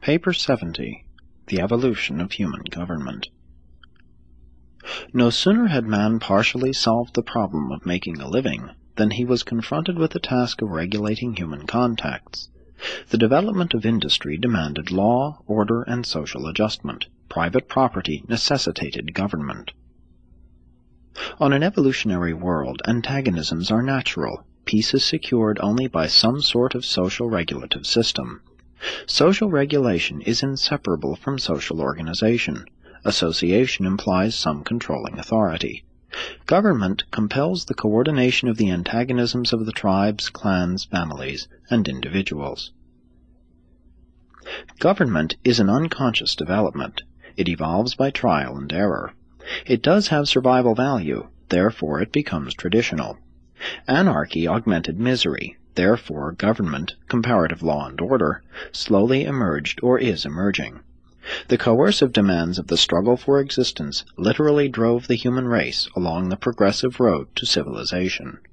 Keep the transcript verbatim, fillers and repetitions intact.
Paper seventy. The Evolution of Human Government. No sooner had man partially solved the problem of making a living than he was confronted with the task of regulating human contacts. The development of industry demanded law, order, and social adjustment. Private property necessitated government. On an evolutionary world, antagonisms are natural. Peace is secured only by some sort of social regulative system. Social regulation is inseparable from social organization. Association implies some controlling authority. Government compels the coordination of the antagonisms of the tribes, clans, families, and individuals. Government is an unconscious development. It evolves by trial and error. It does have survival value, therefore it becomes traditional. Anarchy augmented misery. Therefore, government, comparative law and order, slowly emerged or is emerging. The coercive demands of the struggle for existence literally drove the human race along the progressive road to civilization.